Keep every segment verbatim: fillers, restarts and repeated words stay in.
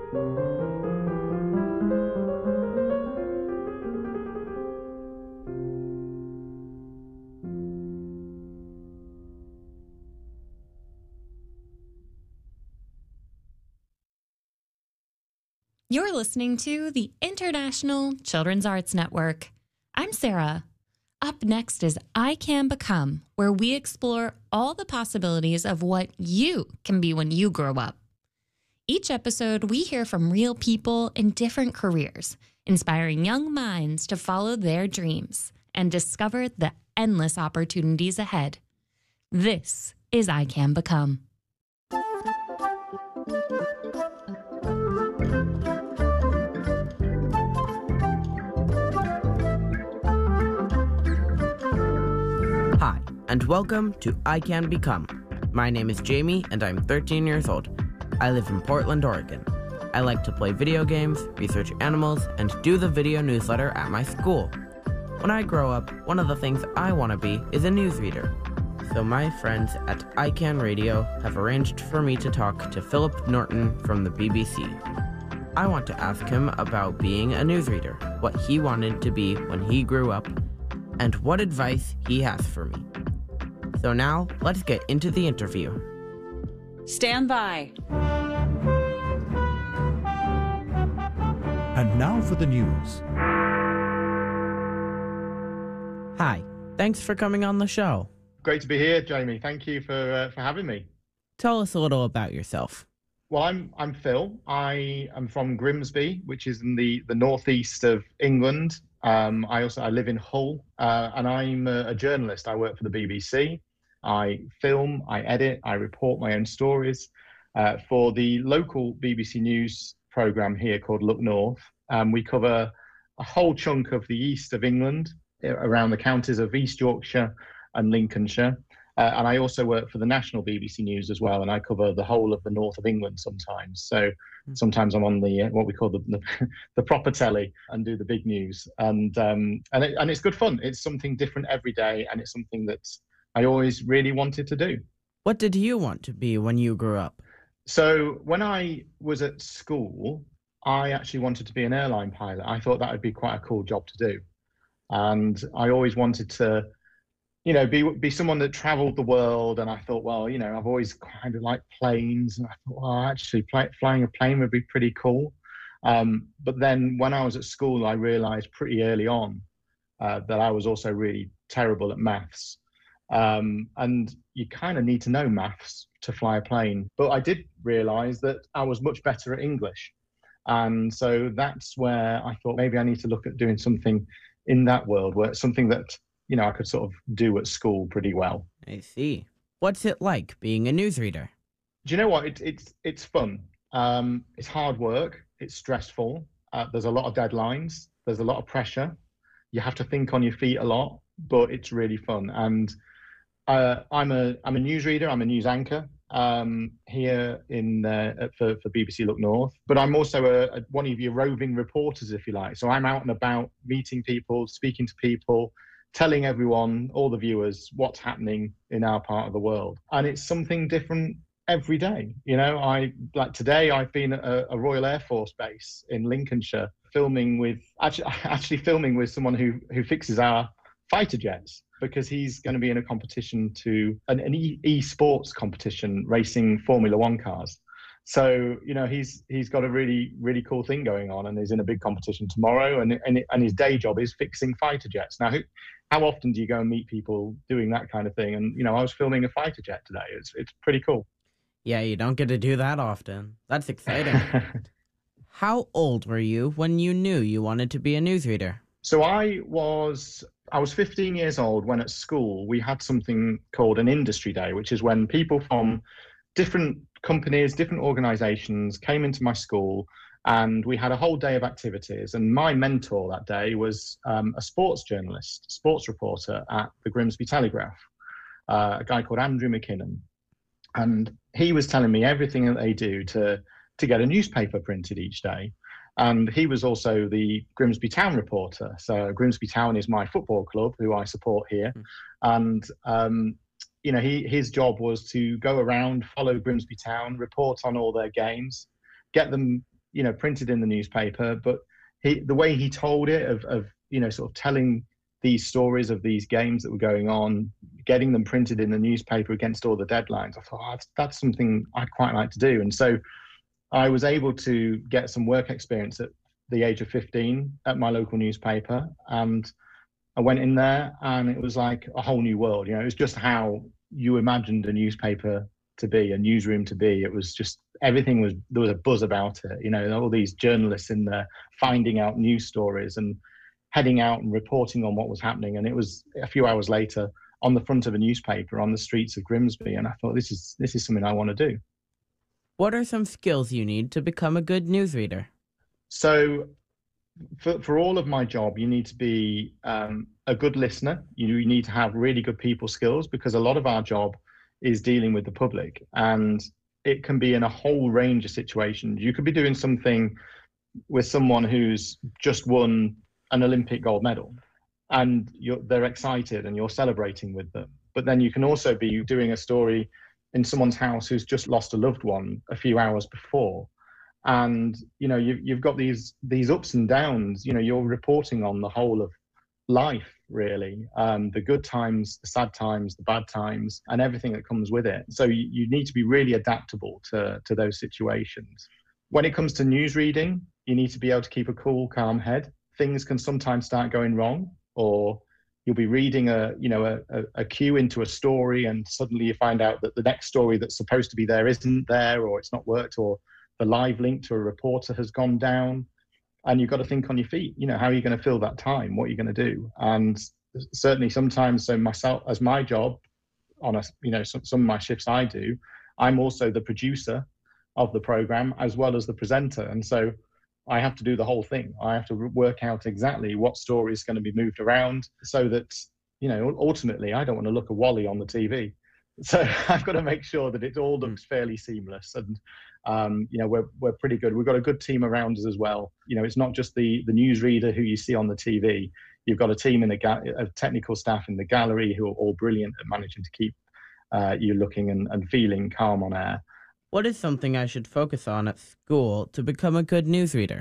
You're listening to the International Children's Arts Network. I'm Sarah. Up next is I Can Become, where we explore all the possibilities of what you can be when you grow up. Each episode, we hear from real people in different careers, inspiring young minds to follow their dreams and discover the endless opportunities ahead. This is I Can Become. Hi, and welcome to I Can Become. My name is Jamie, and I'm thirteen years old. I live in Portland, Oregon. I like to play video games, research animals, and do the video newsletter at my school. When I grow up, one of the things I want to be is a newsreader. So my friends at I Can Radio have arranged for me to talk to Philip Norton from the B B C. I want to ask him about being a newsreader, what he wanted to be when he grew up, and what advice he has for me. So now, let's get into the interview. Stand by. And now for the news. Hi, thanks for coming on the show. Great to be here, Jamie. Thank you for uh, for having me. Tell us a little about yourself. Well, I'm I'm Phil. I am from Grimsby, which is in the, the northeast of England. Um, I also I live in Hull, uh, and I'm a, a journalist. I work for the B B C. I film, I edit, I report my own stories uh, for the local B B C News programme here called Look North. Um, we cover a whole chunk of the east of England, around the counties of East Yorkshire and Lincolnshire. Uh, and I also work for the national B B C News as well, and I cover the whole of the north of England sometimes. So sometimes I'm on the uh, what we call the, the the proper telly and do the big news, and um, and it, and it's good fun. It's something different every day, and it's something that I always really wanted to do. What did you want to be when you grew up? So when I was at school, I actually wanted to be an airline pilot. I thought that would be quite a cool job to do, and I always wanted to, you know, be be someone that traveled the world. And I thought, well, you know, I've always kind of liked planes, and I thought, well, actually play, flying a plane would be pretty cool. Um, but then when I was at school, I realized pretty early on uh, that I was also really terrible at maths. Um, and you kind of need to know maths to fly a plane. But I did realize that I was much better at English. And so that's where I thought maybe I need to look at doing something in that world, where it's something that, you know, I could sort of do at school pretty well. I see. What's it like being a newsreader? Do you know what? It, it's it's fun. Um, it's hard work. It's stressful. Uh, there's a lot of deadlines. There's a lot of pressure. You have to think on your feet a lot, but it's really fun. And uh, I'm a I'm a newsreader. I'm a news anchor um, here in uh, for for B B C Look North. But I'm also a, a, one of your roving reporters, if you like. So I'm out and about, meeting people, speaking to people, telling everyone, all the viewers, what's happening in our part of the world. And it's something different every day. You know, I like today I've been at a, a Royal Air Force base in Lincolnshire, filming with actually actually filming with someone who who fixes our fighter jets, because he's going to be in a competition to an, an e, e-sports competition racing Formula One cars. So, you know, he's he's got a really, really cool thing going on, and he's in a big competition tomorrow, and and, and his day job is fixing fighter jets. Now, who, how often do you go and meet people doing that kind of thing? And, you know, I was filming a fighter jet today. It's it's pretty cool. Yeah, you don't get to do that often. That's exciting. How old were you when you knew you wanted to be a newsreader? So I was I was fifteen years old when at school we had something called an industry day, which is when people from different companies, different organizations came into my school, and we had a whole day of activities. And my mentor that day was um, a sports journalist, sports reporter at the Grimsby Telegraph, uh, a guy called Andrew McKinnon. And he was telling me everything that they do to, to get a newspaper printed each day. And he was also the Grimsby Town reporter. So Grimsby Town is my football club, who I support here. Mm. And, um, you know, he his job was to go around, follow Grimsby Town, report on all their games, get them, you know, printed in the newspaper, but he, the way he told it of, of, you know, sort of telling these stories of these games that were going on, getting them printed in the newspaper against all the deadlines, I thought, oh, that's, that's something I'd quite like to do. And so I was able to get some work experience at the age of fifteen at my local newspaper. And I went in there and it was like a whole new world. You know, it was just how you imagined a newspaper to be, a newsroom to be. It was just, everything was, there was a buzz about it. You know, all these journalists in there finding out news stories and heading out and reporting on what was happening. And it was a few hours later on the front of a newspaper on the streets of Grimsby. And I thought, this is, this is something I want to do. What are some skills you need to become a good newsreader? So for, for all of my job, you need to be um, a good listener. You, you need to have really good people skills, because a lot of our job is dealing with the public, and it can be in a whole range of situations. You could be doing something with someone who's just won an Olympic gold medal, and you're, they're excited and you're celebrating with them. But then you can also be doing a story in someone's house who's just lost a loved one a few hours before. And, you know, you've, you've got these, these ups and downs. You know, you're reporting on the whole of life, really, um, the good times, the sad times, the bad times, and everything that comes with it. So you, you need to be really adaptable to, to those situations. When it comes to news reading, you need to be able to keep a cool, calm head. Things can sometimes start going wrong, or you'll be reading a, you know, a, a, a cue into a story, and suddenly you find out that the next story that's supposed to be there isn't there, or it's not worked, or the live link to a reporter has gone down. And you've got to think on your feet. You know, how are you going to fill that time? What are you going to do? And certainly sometimes, so myself, as my job on a, you know, some, some of my shifts I do, I'm also the producer of the program as well as the presenter. And so I have to do the whole thing. I have to work out exactly what story is going to be moved around, so that, you know, ultimately I don't want to look a Wally on the T V. So I've got to make sure that it all looks fairly seamless. And, um, you know, we're, we're pretty good. We've got a good team around us as well. You know, it's not just the, the newsreader who you see on the T V. You've got a team in the ga- of technical staff in the gallery who are all brilliant at managing to keep uh, you looking and, and feeling calm on air. What is something I should focus on at school to become a good newsreader?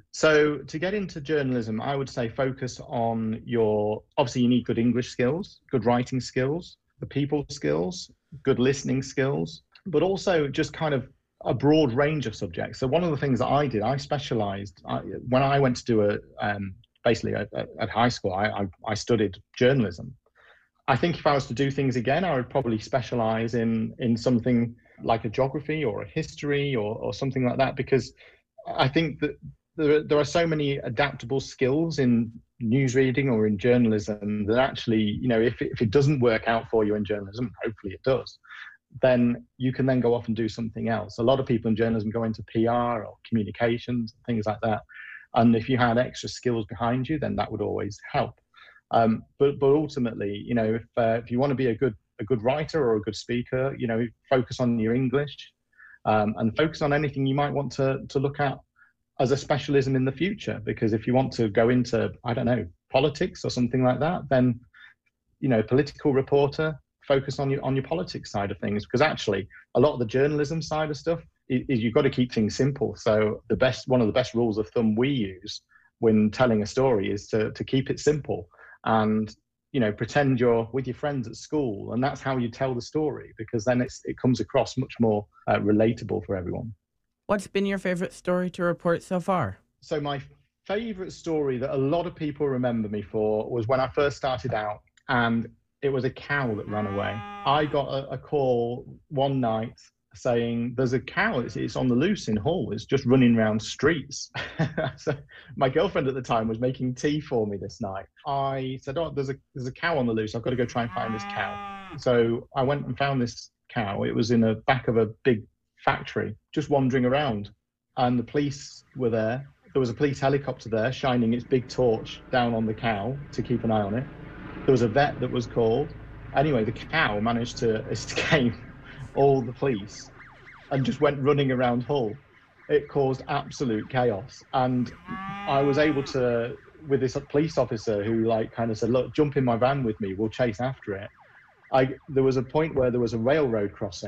So to get into journalism, I would say focus on your, obviously you need good English skills, good writing skills, the people skills, good listening skills, but also just kind of a broad range of subjects. So one of the things that I did, I specialized, I, when I went to do a, um, basically at, at high school, I, I, I studied journalism. I think if I was to do things again, I would probably specialize in, in something like a geography or a history or, or something like that, because I think that there, there are so many adaptable skills in news reading or in journalism that actually, you know, if it, if it doesn't work out for you in journalism, hopefully it does, then you can then go off and do something else. A lot of people in journalism go into P R or communications, things like that. And if you had extra skills behind you, then that would always help. Um, but but ultimately, you know, if uh, if you want to be a good a good writer or a good speaker, you know, focus on your English um, and focus on anything you might want to to look at as a specialism in the future. Because if you want to go into, I don't know, politics or something like that, then, you know, political reporter, focus on your on your politics side of things. Because actually, a lot of the journalism side of stuff is, is you've got to keep things simple. So the best one of the best rules of thumb we use when telling a story is to to keep it simple. And, you know, pretend you're with your friends at school, and that's how you tell the story, because then it's, it comes across much more uh, relatable for everyone. What's been your favorite story to report so far? So my favorite story that a lot of people remember me for was when I first started out, and it was a cow that ran away. I got a, a call one night saying there's a cow, it's, it's on the loose in Hull, it's just running around streets. So my girlfriend at the time was making tea for me this night. I said, oh, there's a there's a cow on the loose, I've got to go try and find this cow. So I went and found this cow. It was in the back of a big factory, just wandering around, and the police were there. There was a police helicopter there shining its big torch down on the cow to keep an eye on it. There was a vet that was called. Anyway, the cow managed to escape all the police and just went running around Hull. It caused absolute chaos, and I was able to, with this police officer who like kind of said, look, jump in my van with me, we'll chase after it. I there was a point where there was a railroad crossing,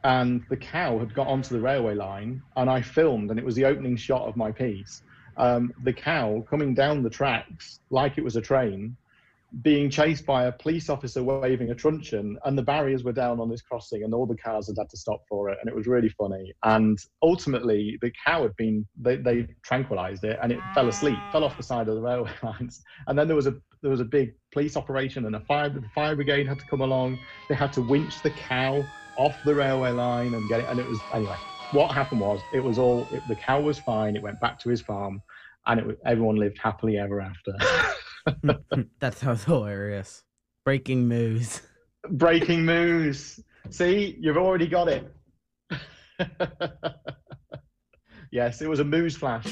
and the cow had got onto the railway line, and I filmed, and it was the opening shot of my piece. Um, the cow coming down the tracks like it was a train, being chased by a police officer waving a truncheon, and the barriers were down on this crossing, and all the cars had had to stop for it, and it was really funny. And ultimately, the cow had been, they, they tranquilized it, and it fell asleep, fell off the side of the railway lines. And then there was a there was a big police operation, and a fire, the fire brigade had to come along. They had to winch the cow off the railway line and get it, and it was, anyway, what happened was, it was all, it, the cow was fine, it went back to his farm, and it, everyone lived happily ever after. That sounds hilarious. Breaking news. Breaking news. See, you've already got it. Yes, it was a moose flash.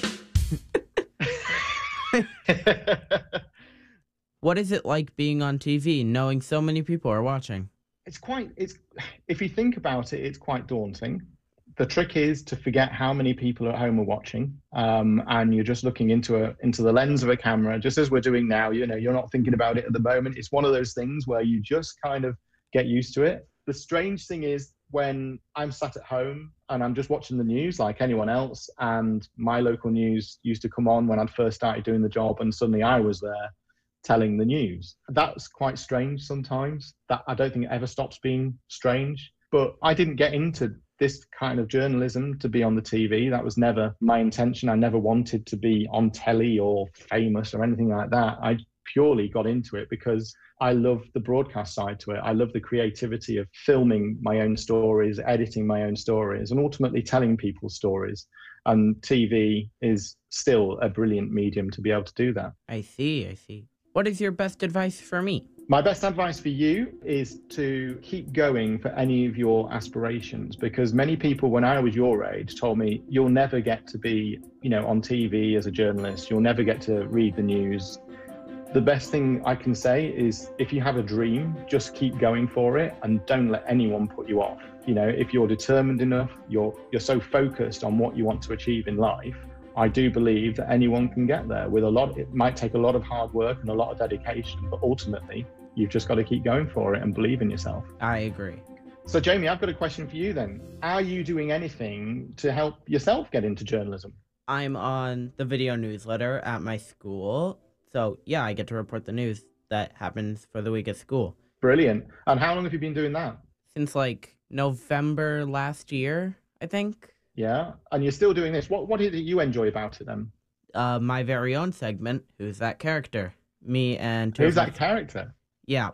What is it like being on T V, knowing so many people are watching? It's quite, it's, if you think about it, it's quite daunting. The trick is to forget how many people at home are watching, um, and you're just looking into a into the lens of a camera, just as we're doing now. You know, you're not thinking about it at the moment. It's one of those things where you just kind of get used to it. The strange thing is when I'm sat at home and I'm just watching the news like anyone else, and my local news used to come on when I'd first started doing the job, and suddenly I was there telling the news. That's quite strange sometimes. That I don't think it ever stops being strange. But I didn't get into this kind of journalism to be on the T V. That was never my intention. I never wanted to be on telly or famous or anything like that. I purely got into it because I love the broadcast side to it. I love the creativity of filming my own stories, editing my own stories, and ultimately telling people's stories. And T V is still a brilliant medium to be able to do that. I see, I see. What is your best advice for me? My best advice for you is to keep going for any of your aspirations, because many people when I was your age told me you'll never get to be, you know, on T V as a journalist. You'll never get to read the news. The best thing I can say is if you have a dream, just keep going for it and don't let anyone put you off. You know, if you're determined enough, you're you're so focused on what you want to achieve in life, I do believe that anyone can get there with a lot. It might take a lot of hard work and a lot of dedication, but ultimately you've just got to keep going for it and believe in yourself. I agree. So Jamie, I've got a question for you then. Are you doing anything to help yourself get into journalism? I'm on the video newsletter at my school. So yeah, I get to report the news that happens for the week at school. Brilliant. And how long have you been doing that? Since like November last year, I think. Yeah. And you're still doing this. What What did you enjoy about it then? Uh, my very own segment, Who's That Character? Me and two Who's of that my... character? Yeah.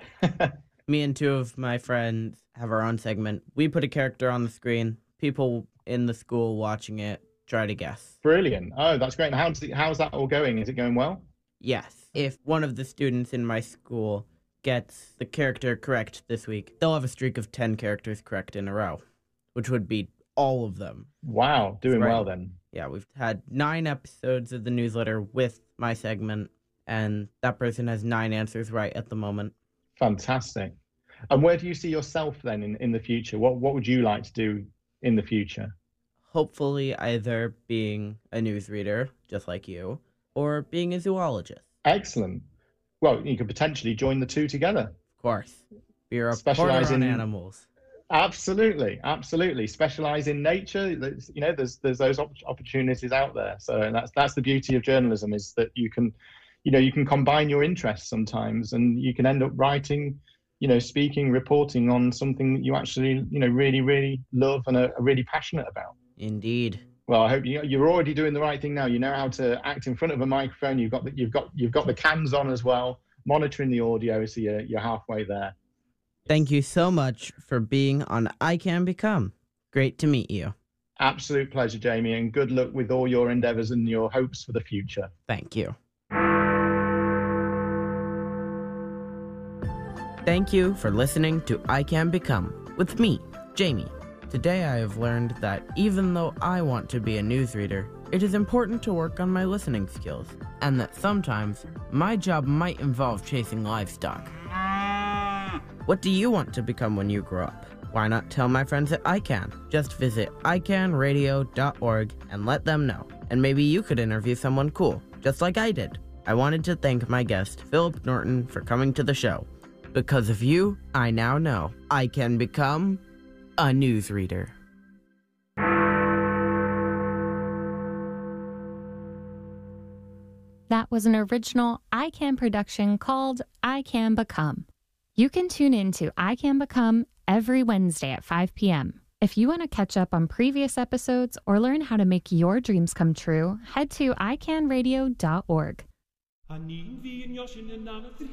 Me and two of my friends have our own segment. We put a character on the screen. People in the school watching it try to guess. Brilliant. Oh, that's great. And how's, it, how's that all going? Is it going well? Yes. If one of the students in my school gets the character correct this week, they'll have a streak of ten characters correct in a row, which would be all of them. Wow. Doing Right. well then. Yeah, we've had nine episodes of the newsletter with my segment, and that person has nine answers right at the moment. Fantastic. And where do you see yourself then in, in the future? What What would you like to do in the future? Hopefully either being a newsreader, just like you, or being a zoologist. Excellent. Well, you could potentially join the two together. Of course. You're a Specialize reporter on in- animals. Absolutely, absolutely. Specialize in nature. There's, you know, there's there's those op- opportunities out there. So that's that's the beauty of journalism, is that you can, you know, you can combine your interests sometimes, and you can end up writing, you know, speaking, reporting on something that you actually, you know, really, really love and are, are really passionate about. Indeed. Well, I hope you, you're already doing the right thing now. You know how to act in front of a microphone. You've got the, you've got you've got the cams on as well, monitoring the audio, so you're you're halfway there. Thank you so much for being on I Can Become. Great to meet you. Absolute pleasure, Jamie, and good luck with all your endeavors and your hopes for the future. Thank you. Thank you for listening to I Can Become with me, Jamie. Today I have learned that even though I want to be a newsreader, it is important to work on my listening skills, and that sometimes my job might involve chasing livestock. What do you want to become when you grow up? Why not tell my friends at I CAN? Just visit i can radio dot org and let them know. And maybe you could interview someone cool, just like I did. I wanted to thank my guest, Philip Norton, for coming to the show. Because of you, I now know I can become a newsreader. That was an original I Can production called I Can Become. You can tune in to I Can Become every Wednesday at five p.m. If you want to catch up on previous episodes or learn how to make your dreams come true, head to i can radio dot org.